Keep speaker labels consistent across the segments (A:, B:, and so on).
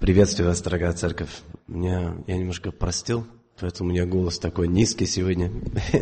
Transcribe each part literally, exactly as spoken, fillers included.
A: Приветствую вас, дорогая церковь. Меня, я немножко простыл, поэтому у меня голос такой низкий сегодня.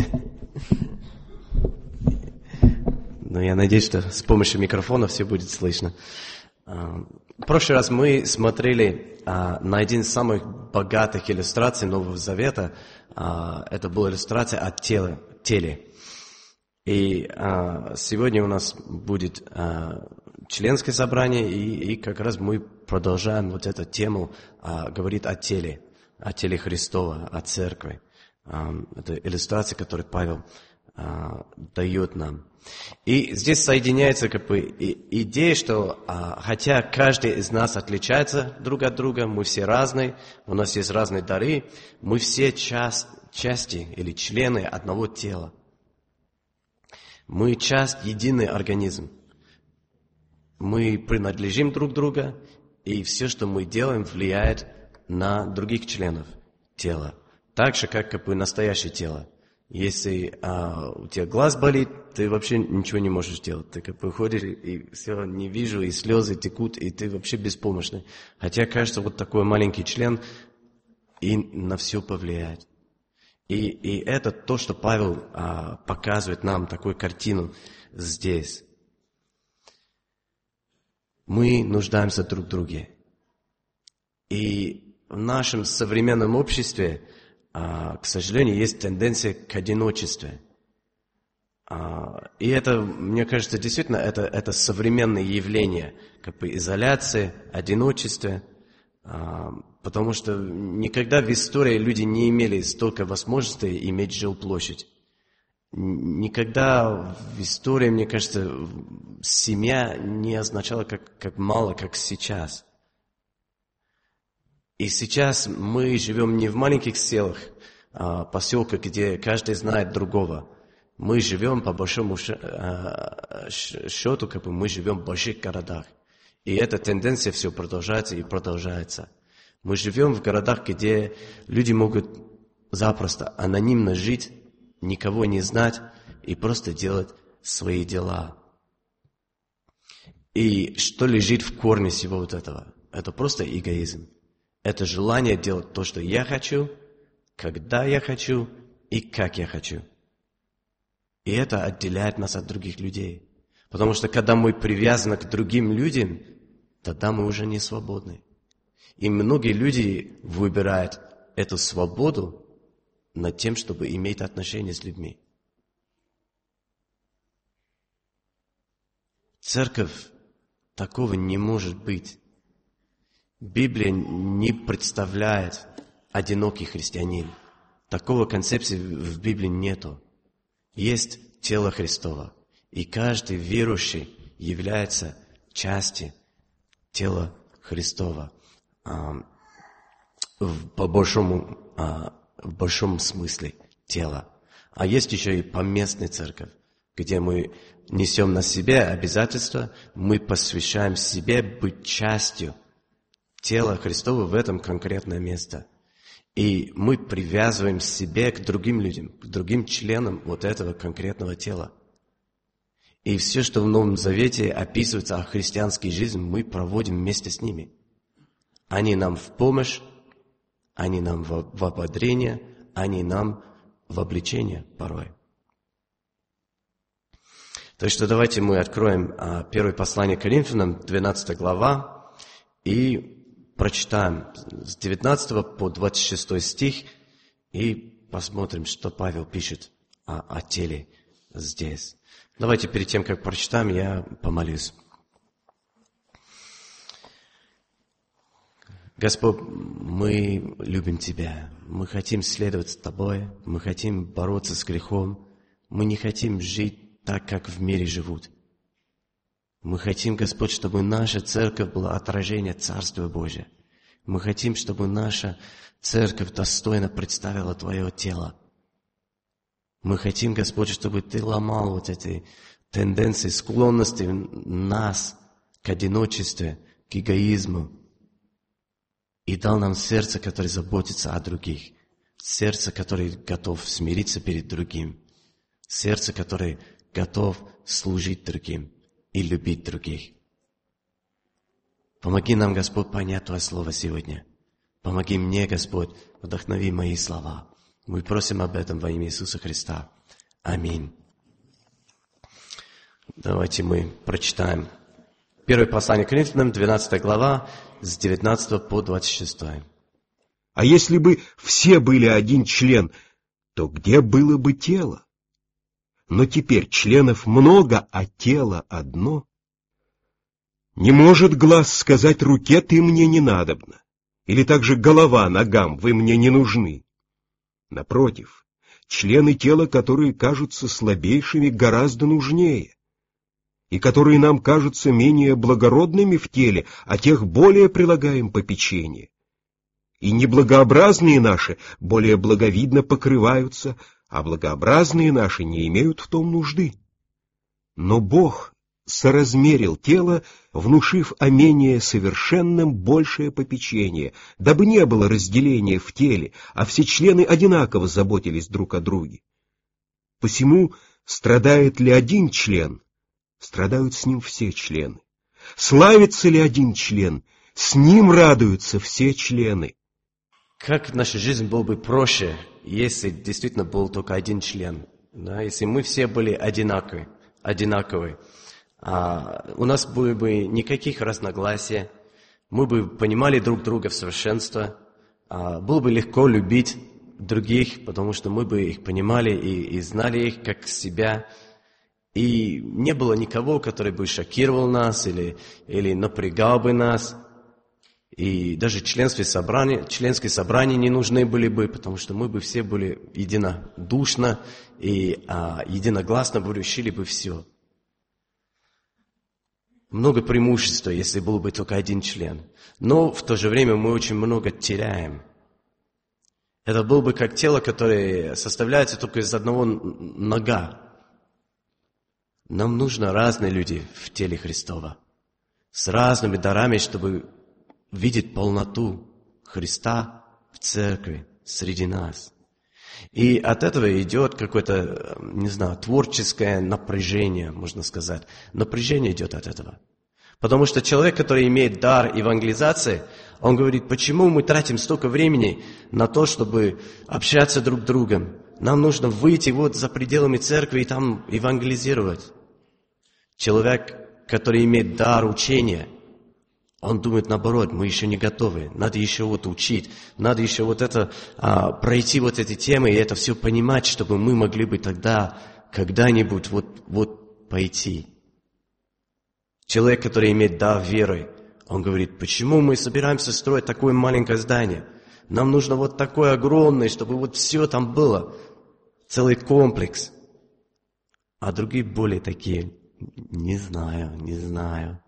A: Но я надеюсь, что с помощью микрофона все будет слышно. В прошлый раз мы смотрели на один из самых богатых иллюстраций Нового Завета. Это была иллюстрация о теле. теле. И сегодня у нас будет членское собрание, и, и как раз мы продолжаем вот эту тему, а, говорит о теле, о теле Христова, о церкви. А, это иллюстрация, которую Павел а, дает нам. И здесь соединяется как бы и, идея, что а, хотя каждый из нас отличается друг от друга, мы все разные, у нас есть разные дары, мы все часть, части или члены одного тела. Мы часть, единый организм. Мы принадлежим друг другу, и все, что мы делаем, влияет на других членов тела. Так же, как, как бы настоящее тело. Если а, у тебя глаз болит, ты вообще ничего не можешь делать. Ты как бы ходишь, и все, не вижу, и слезы текут, и ты вообще беспомощный. Хотя, кажется, вот такой маленький член и на все повлияет. И, и это то, что Павел а, показывает нам, такую картину здесь. Мы нуждаемся друг в друге. И в нашем современном обществе, к сожалению, есть тенденция к одиночеству. И это, мне кажется, действительно, это, это современное явление, как бы изоляции, одиночества. Потому что никогда в истории люди не имели столько возможностей иметь жилплощадь. Никогда в истории, мне кажется, семья не означала как, как мало, как сейчас. И сейчас мы живем не в маленьких селах, а поселках, где каждый знает другого. Мы живем, по большому счету, как бы мы живем в больших городах. И эта тенденция все продолжается и продолжается. Мы живем в городах, где люди могут запросто анонимно жить, никого не знать и просто делать свои дела. И что лежит в корне всего вот этого? Это просто эгоизм. Это желание делать то, что я хочу, когда я хочу и как я хочу. И это отделяет нас от других людей. Потому что когда мы привязаны к другим людям, тогда мы уже не свободны. И многие люди выбирают эту свободу над тем, чтобы иметь отношения с людьми. Церковь такого не может быть. Библия не представляет одинокий христианин. Такого концепции в Библии нету. Есть тело Христово, и каждый верующий является частью тела Христова. По большому в большом смысле тела. А есть еще и поместная церковь, где мы несем на себе обязательства, мы посвящаем себе быть частью тела Христова в этом конкретное место. И мы привязываем себе к другим людям, к другим членам вот этого конкретного тела. И все, что в Новом Завете описывается о христианской жизни, мы проводим вместе с ними. Они нам в помощь, они нам в, в ободрение, они нам в обличение порой. Так что давайте мы откроем а, первое послание к Коринфянам, двенадцатая глава, и прочитаем с девятнадцатого по двадцать шестой стих, и посмотрим, что Павел пишет о, о теле здесь. Давайте перед тем, как прочитаем, я помолюсь. Господь, мы любим Тебя, мы хотим следовать с Тобой, мы хотим бороться с грехом, мы не хотим жить так, как в мире живут. Мы хотим, Господь, чтобы наша церковь была отражением Царства Божия. Мы хотим, чтобы наша церковь достойно представила Твое тело. Мы хотим, Господь, чтобы Ты ломал вот эти тенденции, склонности нас к одиночеству, к эгоизму, и дал нам сердце, которое заботится о других. Сердце, которое готов смириться перед другим. Сердце, которое готов служить другим и любить других. Помоги нам, Господь, понять Твое Слово сегодня. Помоги мне, Господь, вдохнови мои слова. Мы просим об этом во имя Иисуса Христа. Аминь. Давайте мы прочитаем. Первое послание к Коринфянам, двенадцатая глава, с девятнадцатого по двадцать шестой.
B: А если бы все были один член, то где было бы тело? Но теперь членов много, а тело одно. Не может глаз сказать руке: ты мне не надобна, или также голова ногам: вы мне не нужны. Напротив, члены тела, которые кажутся слабейшими, гораздо нужнее, и которые нам кажутся менее благородными в теле, а тех более прилагаем попечение. И неблагообразные наши более благовидно покрываются, а благообразные наши не имеют в том нужды. Но Бог соразмерил тело, внушив о менее совершенном большее попечение, дабы не было разделения в теле, а все члены одинаково заботились друг о друге. Посему страдает ли один член, страдают с ним все члены. Славится ли один член, с ним радуются все члены.
A: Как наша жизнь была бы проще, если действительно был только один член, да? Если мы все были одинаковы, одинаковые. А у нас было бы никаких разногласий, мы бы понимали друг друга в совершенство, а было бы легко любить других, потому что мы бы их понимали и, и знали их как себя. И не было никого, который бы шокировал нас или, или напрягал бы нас. И даже членские собрания, членские собрания не нужны были бы, потому что мы бы все были единодушно и а, единогласно бы решили бы все. Много преимуществ, если был бы только один член. Но в то же время мы очень много теряем. Это было бы как тело, которое составляется только из одного нога. Нам нужны разные люди в теле Христова, с разными дарами, чтобы видеть полноту Христа в церкви среди нас. И от этого идет какое-то, не знаю, творческое напряжение, можно сказать. Напряжение идет от этого. Потому что человек, который имеет дар евангелизации, он говорит: почему мы тратим столько времени на то, чтобы общаться друг с другом? Нам нужно выйти вот за пределами церкви и там евангелизировать. Человек, который имеет дар учения, он думает наоборот: мы еще не готовы, надо еще вот учить, надо еще вот это, а, пройти вот эти темы и это все понимать, чтобы мы могли бы тогда когда-нибудь вот, вот пойти. Человек, который имеет дар веры, он говорит: почему мы собираемся строить такое маленькое здание? Нам нужно вот такое огромное, чтобы вот все там было, целый комплекс. А другие более такие: не знаю, не знаю.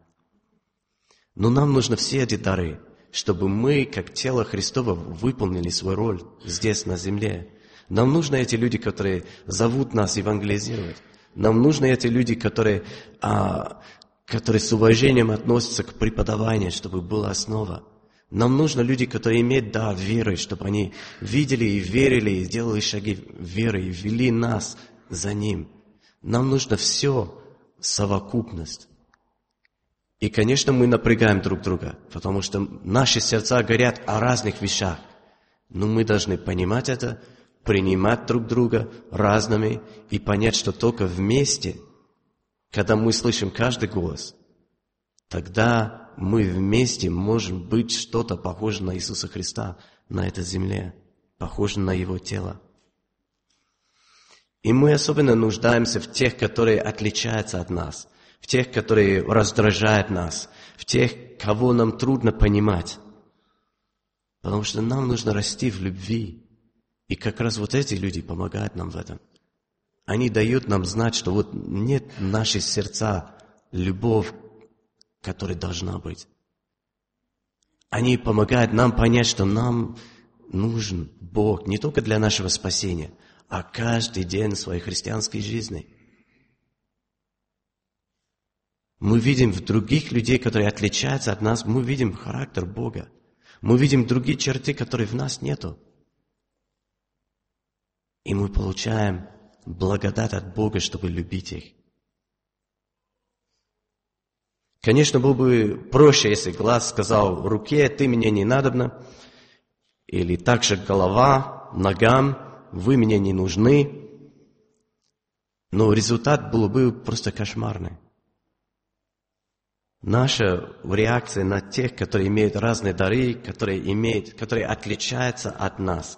A: Но нам нужны все эти дары, чтобы мы, как тело Христово, выполнили свою роль здесь, на земле. Нам нужны эти люди, которые зовут нас евангелизировать. Нам нужны эти люди, которые, а, которые с уважением относятся к преподаванию, чтобы была основа. Нам нужны люди, которые имеют дар веры, чтобы они видели и верили, и делали шаги веры, и вели нас за Ним. Нам нужно все, совокупность. И, конечно, мы напрягаем друг друга, потому что наши сердца горят о разных вещах. Но мы должны понимать это, принимать друг друга разными и понять, что только вместе, когда мы слышим каждый голос, тогда мы вместе можем быть что-то похоже на Иисуса Христа на этой земле, похоже на Его тело. И мы особенно нуждаемся в тех, которые отличаются от нас, в тех, которые раздражают нас, в тех, кого нам трудно понимать. Потому что нам нужно расти в любви. И как раз вот эти люди помогают нам в этом. Они дают нам знать, что вот нет в наших сердца любовь, которая должна быть. Они помогают нам понять, что нам нужен Бог не только для нашего спасения, а каждый день своей христианской жизни. Мы видим в других людей, которые отличаются от нас, мы видим характер Бога. Мы видим другие черты, которые в нас нету. И мы получаем благодать от Бога, чтобы любить их. Конечно, было бы проще, если глаз сказал руке: ты мне не надобно, или также голова, ногам: вы мне не нужны. Но результат был бы просто кошмарный. Наша реакция на тех, которые имеют разные дары, которые, имеют, которые отличаются от нас,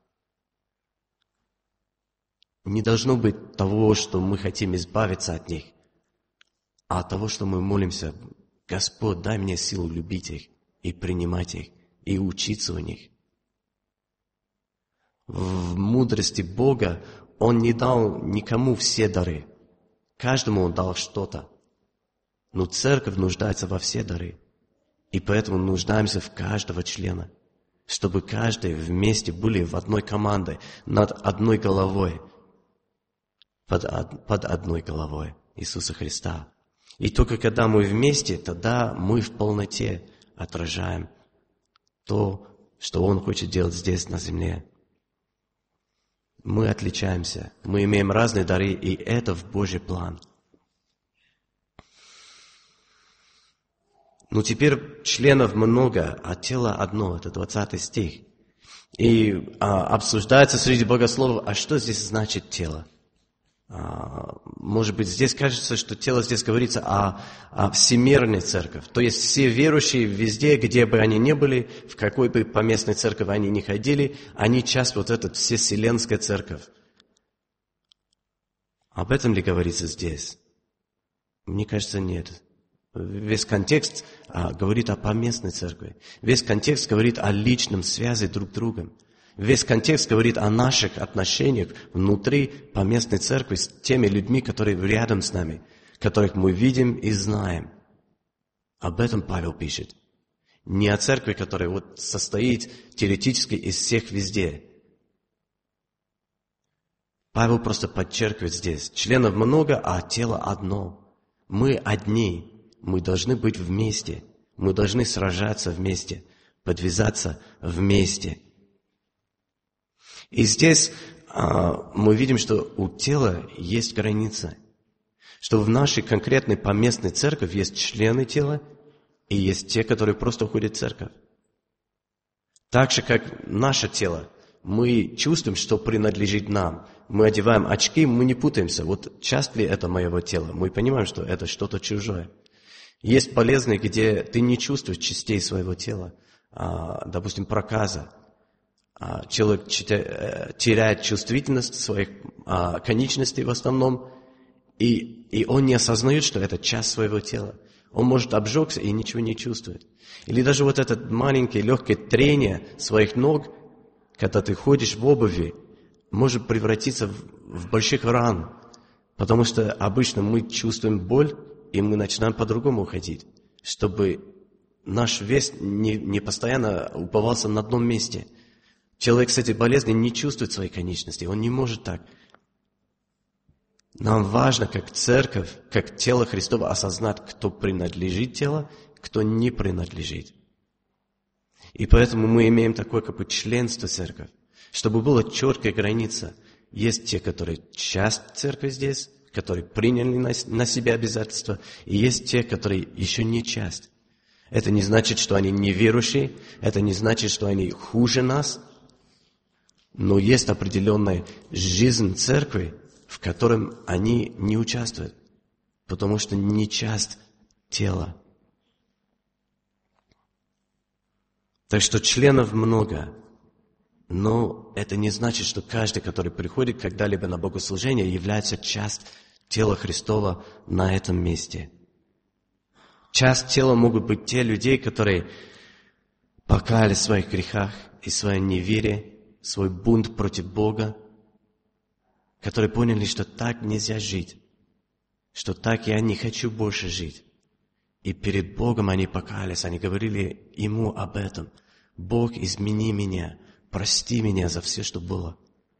A: не должно быть того, что мы хотим избавиться от них, а от того, что мы молимся: Господь, дай мне силу любить их и принимать их, и учиться у них. В мудрости Бога Он не дал никому все дары. Каждому Он дал что-то. Но церковь нуждается во все дары. И поэтому нуждаемся в каждого члена, чтобы каждый вместе были в одной команде, над одной головой, под, под одной головой Иисуса Христа. И только когда мы вместе, тогда мы в полноте отражаем то, что Он хочет делать здесь, на земле. Мы отличаемся, мы имеем разные дары, и это в Божий план. Но теперь членов много, а тело одно, это двадцатый стих. И а, обсуждается среди богословов: а что здесь значит тело? А, может быть, здесь кажется, что тело здесь говорится о, о всемирной церкви. То есть все верующие везде, где бы они ни были, в какой бы поместной церкви они ни ходили, они часть вот этой всевселенской церковь. Об этом ли говорится здесь? Мне кажется, нет. Весь контекст а, говорит о поместной церкви. Весь контекст говорит о личном связи друг с другом. Весь контекст говорит о наших отношениях внутри поместной церкви с теми людьми, которые рядом с нами, которых мы видим и знаем. Об этом Павел пишет. Не о церкви, которая вот состоит теоретически из всех везде. Павел просто подчеркивает здесь: членов много, а тело одно. Мы одни. Мы должны быть вместе. Мы должны сражаться вместе, подвязаться вместе. И здесь а, мы видим, что у тела есть граница. Что в нашей конкретной поместной церкви есть члены тела, и есть те, которые просто уходят в церковь. Так же, как наше тело, мы чувствуем, что принадлежит нам. Мы одеваем очки, мы не путаемся. Вот часть ли это моего тела? Мы понимаем, что это что-то чужое. Есть болезни, где ты не чувствуешь частей своего тела. А, допустим, проказа. А, человек теряет чувствительность своих а, конечностей в основном, и, и он не осознает, что это часть своего тела. Он может обжегся и ничего не чувствует. Или даже вот это маленькое легкое трение своих ног, когда ты ходишь в обуви, может превратиться в, в больших ран. Потому что обычно мы чувствуем боль, и мы начинаем по-другому ходить, чтобы наш вес не, не постоянно уповался на одном месте. Человек с этой болезнью не чувствует своей конечности, он не может так. Нам важно, как церковь, как тело Христово, осознать, кто принадлежит телу, кто не принадлежит. И поэтому мы имеем такое как бы членство церкви, чтобы была четкая граница. Есть те, которые часть церкви здесь, которые приняли на, на себя обязательства, и есть те, которые еще не часть. Это не значит, что они неверующие, это не значит, что они хуже нас, но есть определенная жизнь церкви, в котором они не участвуют, потому что не часть тела. Так что членов много, но это не значит, что каждый, который приходит когда-либо на богослужение, является частью тела Христова на этом месте. Часть тела могут быть те люди, которые покаялись в своих грехах и своей неверии, свой бунт против Бога, которые поняли, что так нельзя жить, что так я не хочу больше жить. И перед Богом они покаялись, они говорили Ему об этом. Бог, измени меня, прости меня за все, что было.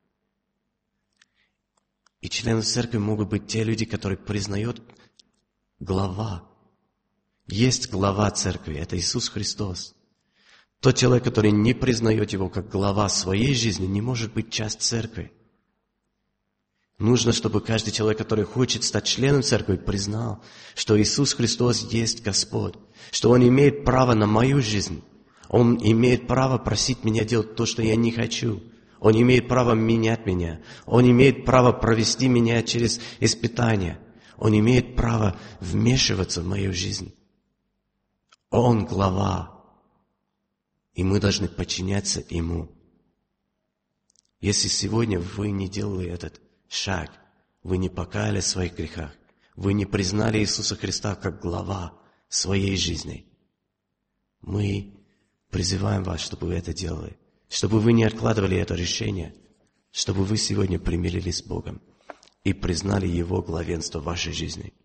A: И члены церкви могут быть те люди, которые признают глава. Есть глава церкви, это Иисус Христос. Тот человек, который не признает Его как глава своей жизни, не может быть часть церкви. Нужно, чтобы каждый человек, который хочет стать членом церкви, признал, что Иисус Христос есть Господь, что Он имеет право на мою жизнь. Он имеет право просить меня делать то, что я не хочу. Он имеет право менять меня. Он имеет право провести меня через испытания. Он имеет право вмешиваться в мою жизнь. Он глава. И мы должны подчиняться Ему. Если сегодня вы не делали этот шаг, вы не покаялись в своих грехах, вы не признали Иисуса Христа как глава своей жизни, мы призываем вас, чтобы вы это делали, чтобы вы не откладывали это решение, чтобы вы сегодня примирились с Богом и признали Его главенство в вашей жизни.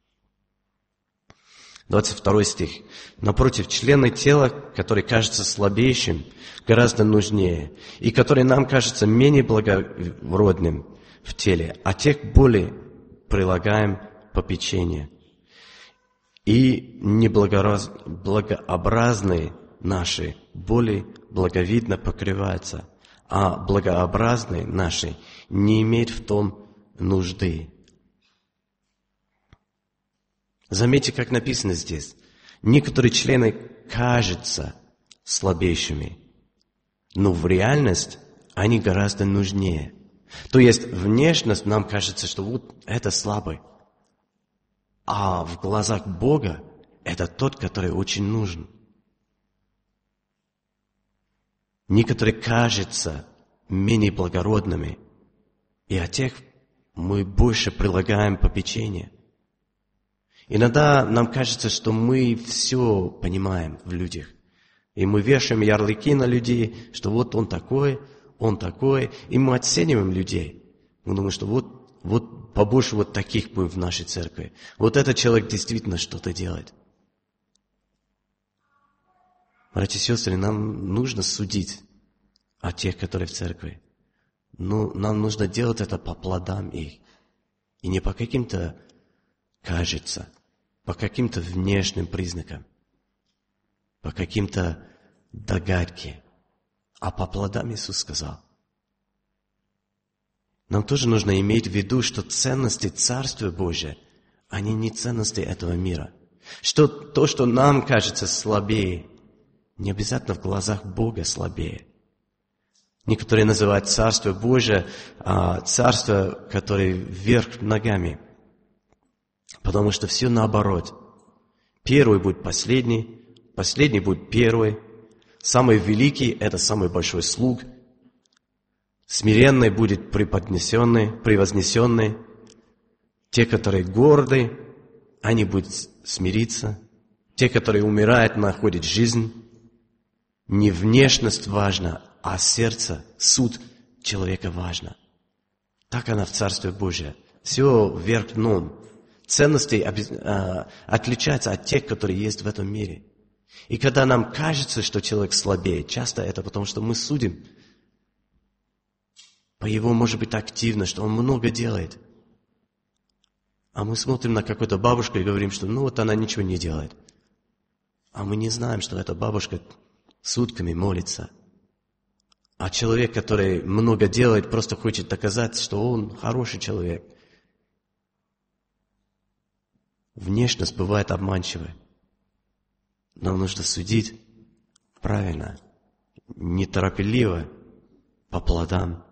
A: двадцать второй стих. Напротив, члены тела, который кажется слабейшим, гораздо нужнее, и который нам кажется менее благородным в теле, а тех более прилагаем попечение. И неблагообразные наши более благовидно покрываются, а благообразные наши не имеют в том нужды. Заметьте, как написано здесь. Некоторые члены кажутся слабейшими, но в реальности они гораздо нужнее. То есть внешность нам кажется, что вот это слабый, а в глазах Бога это тот, который очень нужен. Некоторые кажутся менее благородными, и о тех мы больше прилагаем попечение. Иногда нам кажется, что мы все понимаем в людях. И мы вешаем ярлыки на людей, что вот он такой, он такой. И мы оцениваем людей. Мы думаем, что вот, вот побольше вот таких будем в нашей церкви. Вот этот человек действительно что-то делает. Братья и сестры, нам нужно судить о тех, которые в церкви. Но нам нужно делать это по плодам их. И не по каким-то кажется, по каким-то внешним признакам, по каким-то догадке, а по плодам Иисус сказал. Нам тоже нужно иметь в виду, что ценности Царства Божия, они не ценности этого мира. Что то, что нам кажется слабее, не обязательно в глазах Бога слабее. Некоторые называют Царство Божие а, Царство, которое вверх ногами. Потому что все наоборот. Первый будет последний, последний будет первый. Самый великий – это самый большой слуг. Смиренный будет преподнесенный, превознесенный. Те, которые горды, они будут смириться. Те, которые умирают, находят жизнь. Не внешность важна, а сердце, суд человека важно. Так она в Царстве Божьем. Все вверх дном. Ценности э, отличаются от тех, которые есть в этом мире. И когда нам кажется, что человек слабее, часто это потому, что мы судим по его, может быть, активно, что он много делает. А мы смотрим на какую-то бабушку и говорим, что ну вот она ничего не делает. А мы не знаем, что эта бабушка сутками молится. А человек, который много делает, просто хочет доказать, что он хороший человек. Внешность бывает обманчивой. Нам нужно судить правильно, неторопливо, по плодам.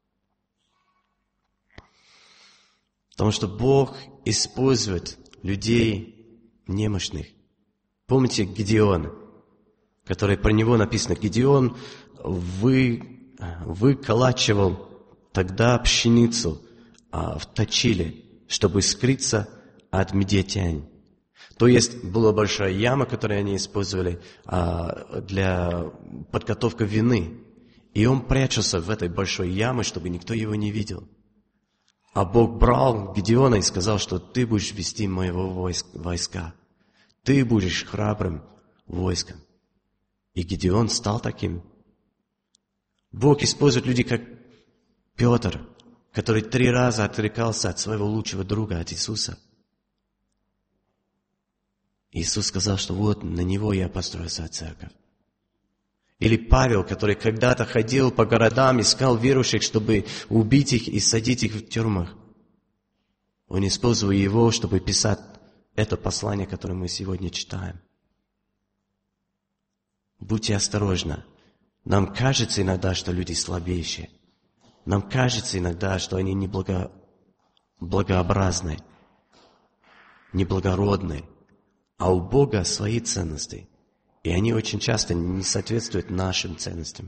A: Потому что Бог использует людей немощных. Помните Гедеона, который про него написано, Гедеон вы, выколачивал тогда пшеницу а, в точиле, чтобы скрыться от медиатян. То есть была большая яма, которую они использовали а, для подготовки вины. И он прячется в этой большой яме, чтобы никто его не видел. А Бог брал Гедеона и сказал, что ты будешь вести моего войска. Ты будешь храбрым войском. И Гедеон стал таким. Бог использует людей, как Петр, который три раза отрекался от своего лучшего друга, от Иисуса. Иисус сказал, что вот на него я построю свою церковь. Или Павел, который когда-то ходил по городам, искал верующих, чтобы убить их и садить их в тюрьмах. Он использовал его, чтобы писать это послание, которое мы сегодня читаем. Будьте осторожны. Нам кажется иногда, что люди слабейшие. Нам кажется иногда, что они неблаго... благообразны, неблагородны. А у Бога свои ценности. И они очень часто не соответствуют нашим ценностям.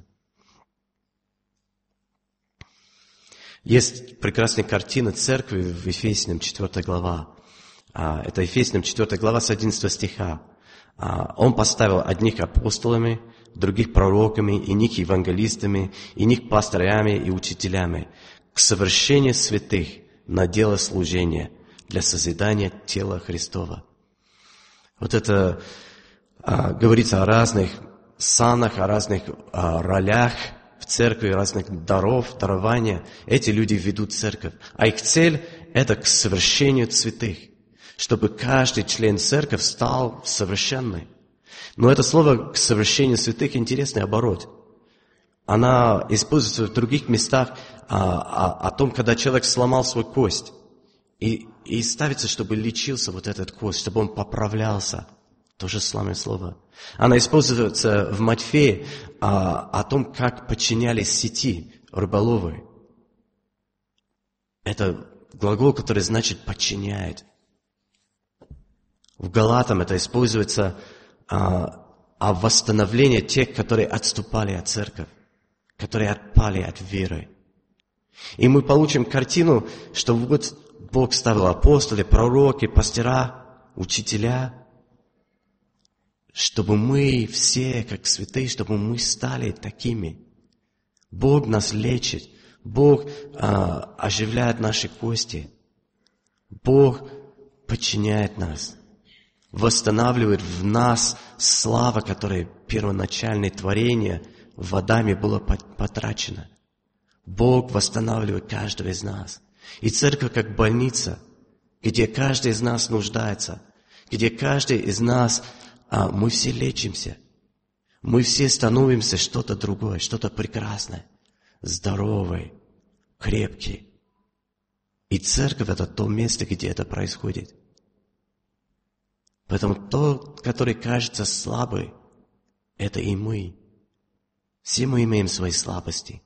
A: Есть прекрасная картина церкви в Ефесянам четвёртая глава. Это Ефесянам четвёртая глава с одиннадцатого стиха. Он поставил одних апостолами, других пророками, иных евангелистами, иных пасторами и учителями к совершению святых на дело служения для созидания тела Христова. Вот это а, говорится о разных санах, о разных а, ролях в церкви, разных даров, дарования. Эти люди ведут церковь. А их цель – это к совершению святых, чтобы каждый член церкви стал совершенным. Но это слово «к совершению святых» интересный оборот. Она используется в других местах а, а, о том, когда человек сломал свою кость. И, и ставится, чтобы лечился вот этот кость, чтобы он поправлялся. То же самое слово. Она используется в Матфее а, о том, как подчинялись сети рыболовы. Это глагол, который значит «подчиняет». В Галатам это используется а, о восстановлении тех, которые отступали от церкви, которые отпали от веры. И мы получим картину, что вот Бог ставил апостолы, пророки, пастора, учителя, чтобы мы все, как святые, чтобы мы стали такими. Бог нас лечит, Бог а, оживляет наши кости, Бог подчиняет нас, восстанавливает в нас слава, которая первоначальное творение в Адаме было потрачено. Бог восстанавливает каждого из нас. И церковь как больница, где каждый из нас нуждается, где каждый из нас, а, мы все лечимся. Мы все становимся что-то другое, что-то прекрасное, здоровое, крепкий. И церковь — это то место, где это происходит. Поэтому тот, который кажется слабый, это и мы. Все мы имеем свои слабости.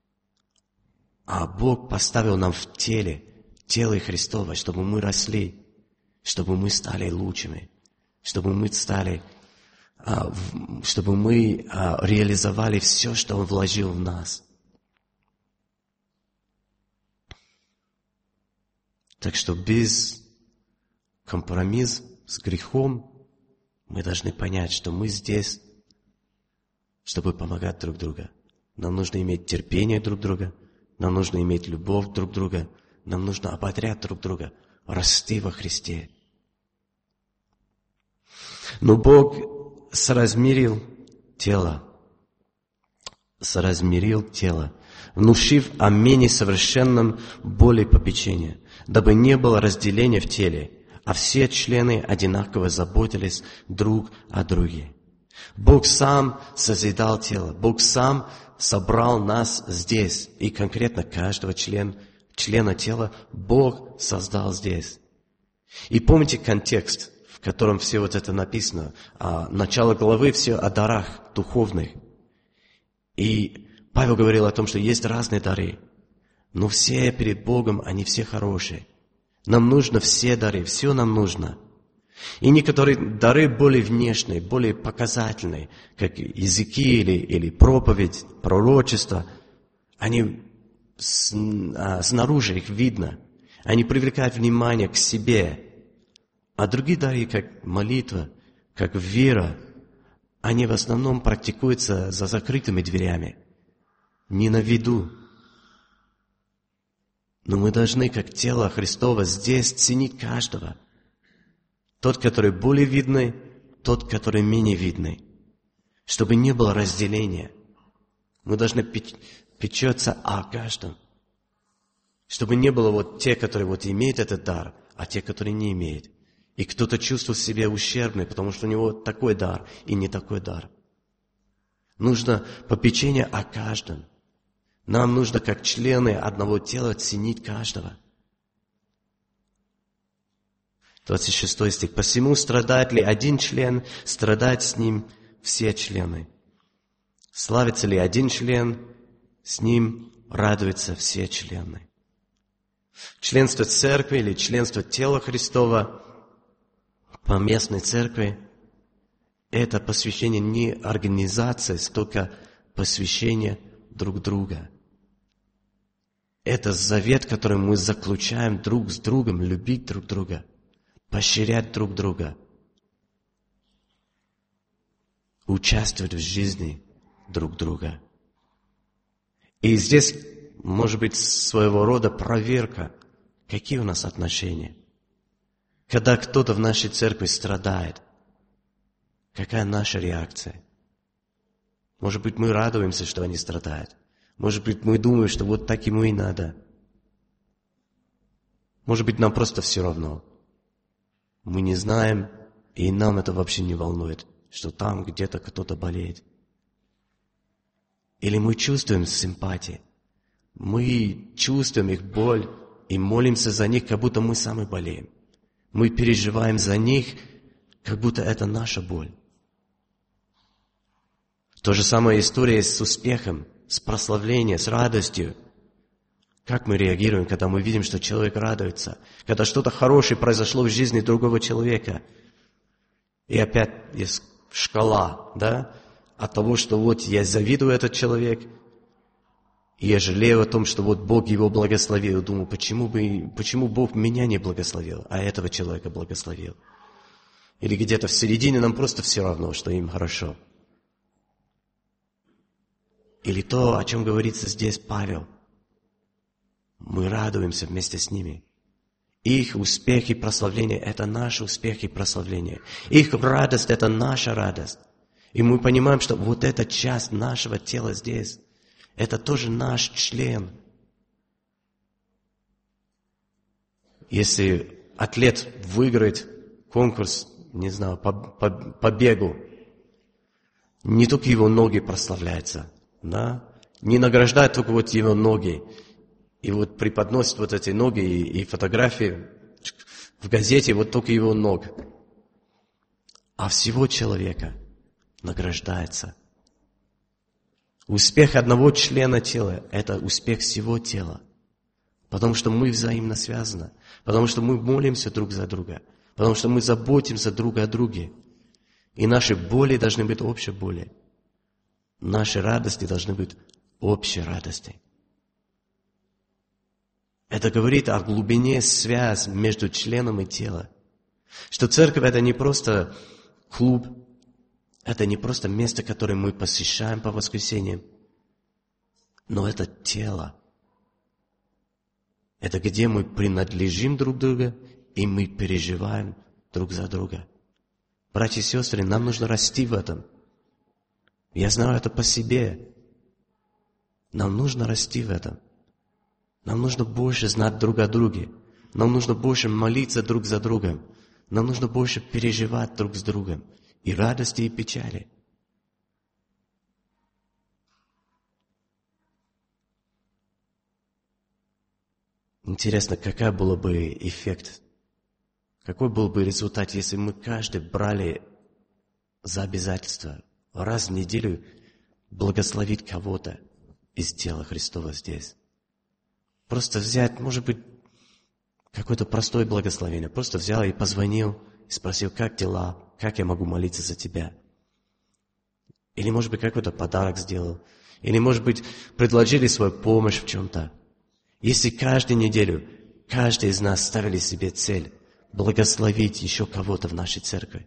A: А Бог поставил нам в теле, тело Христово, чтобы мы росли, чтобы мы стали лучшими, чтобы мы стали, чтобы мы реализовали все, что Он вложил в нас. Так что без компромисса с грехом мы должны понять, что мы здесь, чтобы помогать друг другу. Нам нужно иметь терпение друг друга, нам нужно иметь любовь друг друга, нам нужно ободрять друг друга, расти во Христе. Но Бог соразмерил тело, соразмерил тело, внушив о менее совершенном более попечения, дабы не было разделения в теле, а все члены одинаково заботились друг о друге. Бог сам созидал тело, Бог сам собрал нас здесь, и конкретно каждого члена, члена тела Бог создал здесь. И помните контекст, в котором все вот это написано, а, начало главы все о дарах духовных. И Павел говорил о том, что есть разные дары, но все перед Богом, они все хорошие. Нам нужно все дары, все нам нужно. И некоторые дары более внешние, более показательные, как языки или, или проповедь, пророчество, они с, а, снаружи их видно. Они привлекают внимание к себе. А другие дары, как молитва, как вера, они в основном практикуются за закрытыми дверями, не на виду. Но мы должны, как тело Христово, здесь ценить каждого. Тот, который более видный, тот, который менее видный. Чтобы не было разделения. Мы должны печется о каждом. Чтобы не было вот те, которые вот имеют этот дар, а те, которые не имеют. И кто-то чувствует себя ущербным, потому что у него такой дар и не такой дар. Нужно попечение о каждом. Нам нужно, как члены одного тела, ценить каждого. двадцать шестой стих. «Посему страдает ли один член, страдает с ним все члены. Славится ли один член, с ним радуются все члены». Членство церкви или членство тела Христова по местной церкви – это посвящение не организации, столько посвящение друг друга. Это завет, который мы заключаем друг с другом, любить друг друга, поощрять друг друга, участвовать в жизни друг друга. И здесь может быть своего рода проверка, какие у нас отношения. Когда кто-то в нашей церкви страдает, какая наша реакция? Может быть, мы радуемся, что они страдают. Может быть, мы думаем, что вот так ему и надо. Может быть, нам просто все равно. Мы не знаем, и нам это вообще не волнует, что там где-то кто-то болеет. Или мы чувствуем симпатию. Мы чувствуем их боль и молимся за них, как будто мы сами болеем. Мы переживаем за них, как будто это наша боль. То же самое история с успехом, с прославлением, с радостью. Как мы реагируем, когда мы видим, что человек радуется, когда что-то хорошее произошло в жизни другого человека. И опять есть шкала, да, от того, что вот я завидую этот человек, и я жалею о том, что вот Бог его благословил. Думаю, почему бы, почему Бог меня не благословил, а этого человека благословил? Или где-то в середине нам просто все равно, что им хорошо. Или то, о чем говорится здесь Павел. Мы радуемся вместе с ними. Их успех и прославление – это наш успех и прославление. Их радость – это наша радость. И мы понимаем, что вот эта часть нашего тела здесь – это тоже наш член. Если атлет выиграет конкурс, не знаю, по, по, по бегу, не только его ноги прославляются, да? Не награждают только вот его ноги, и вот преподносят вот эти ноги и, и фотографии в газете вот только его ног. А всего человека награждается. Успех одного члена тела – это успех всего тела. Потому что мы взаимно связаны. Потому что мы молимся друг за друга. Потому что мы заботимся друг о друге. И наши боли должны быть общей боли. Наши радости должны быть общей радости. Это говорит о глубине связи между членом и телом. Что церковь – это не просто клуб, это не просто место, которое мы посещаем по воскресеньям, но это тело. Это где мы принадлежим друг другу, и мы переживаем друг за друга. Братья и сестры, нам нужно расти в этом. Я знаю это по себе. Нам нужно расти в этом. Нам нужно больше знать друг о друге. Нам нужно больше молиться друг за другом. Нам нужно больше переживать друг с другом. И радости, и печали. Интересно, какой был бы эффект, какой был бы результат, если мы каждый брали за обязательство раз в неделю благословить кого-то из тела Христова здесь. Просто взять, может быть, какое-то простое благословение. Просто взял и позвонил, и спросил, как дела, как я могу молиться за тебя. Или, может быть, какой-то подарок сделал. Или, может быть, предложили свою помощь в чем-то. Если каждую неделю, каждый из нас ставили себе цель благословить еще кого-то в нашей церкви,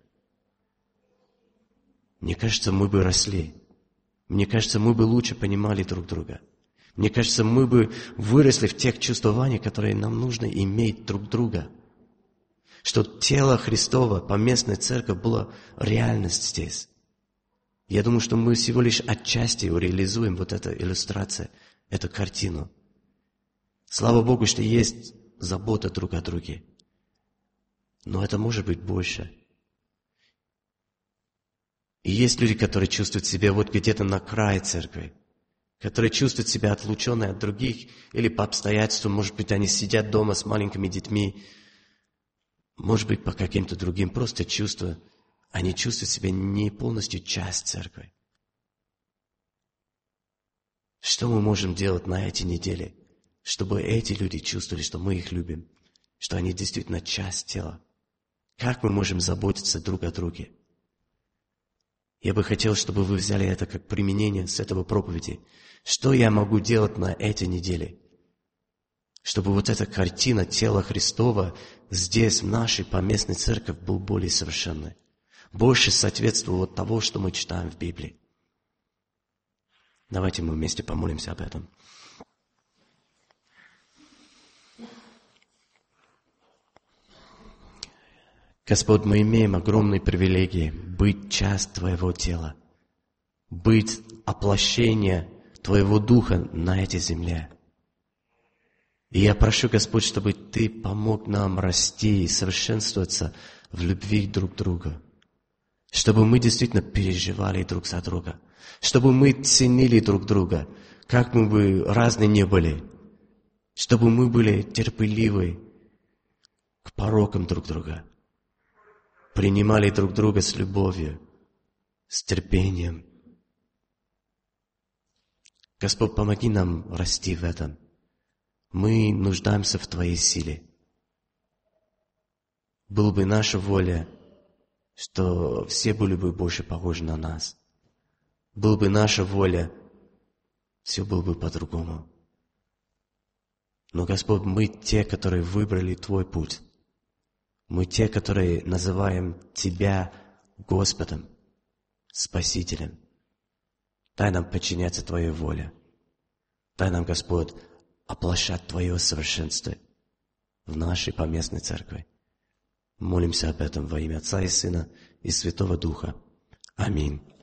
A: мне кажется, мы бы росли. Мне кажется, мы бы лучше понимали друг друга. Мне кажется, мы бы выросли в тех чувствованиях, которые нам нужно иметь друг друга. Что тело Христова, поместная церковь, была реальность здесь. Я думаю, что мы всего лишь отчасти реализуем вот эту иллюстрацию, эту картину. Слава Богу, что есть забота друг о друге. Но это может быть больше. И есть люди, которые чувствуют себя вот где-то на крае церкви, которые чувствуют себя отлученные от других, или по обстоятельствам, может быть, они сидят дома с маленькими детьми, может быть, по каким-то другим просто чувствам, они чувствуют себя не полностью часть церкви. Что мы можем делать на эти недели, чтобы эти люди чувствовали, что мы их любим, что они действительно часть тела? Как мы можем заботиться друг о друге? Я бы хотел, чтобы вы взяли это как применение с этого проповеди. Что я могу делать на эти недели, чтобы вот эта картина тела Христова здесь, в нашей поместной церкви, была более совершенной, больше соответствовала того, что мы читаем в Библии? Давайте мы вместе помолимся об этом. Господь, мы имеем огромные привилегии быть частью Твоего тела, быть воплощением Твоего Духа на этой земле. И я прошу, Господь, чтобы Ты помог нам расти и совершенствоваться в любви друг к другу, чтобы мы действительно переживали друг за друга, чтобы мы ценили друг друга, как мы бы разные не были, чтобы мы были терпеливы к порокам друг друга, принимали друг друга с любовью, с терпением. Господь, помоги нам расти в этом. Мы нуждаемся в Твоей силе. Была бы наша воля, что все были бы больше похожи на нас. Была бы наша воля, все было бы по-другому. Но, Господь, мы те, которые выбрали Твой путь. Мы те, которые называем Тебя Господом, Спасителем. Дай нам подчиняться Твоей воле. Дай нам, Господь, оплощать Твое совершенство в нашей поместной церкви. Молимся об этом во имя Отца и Сына и Святого Духа. Аминь.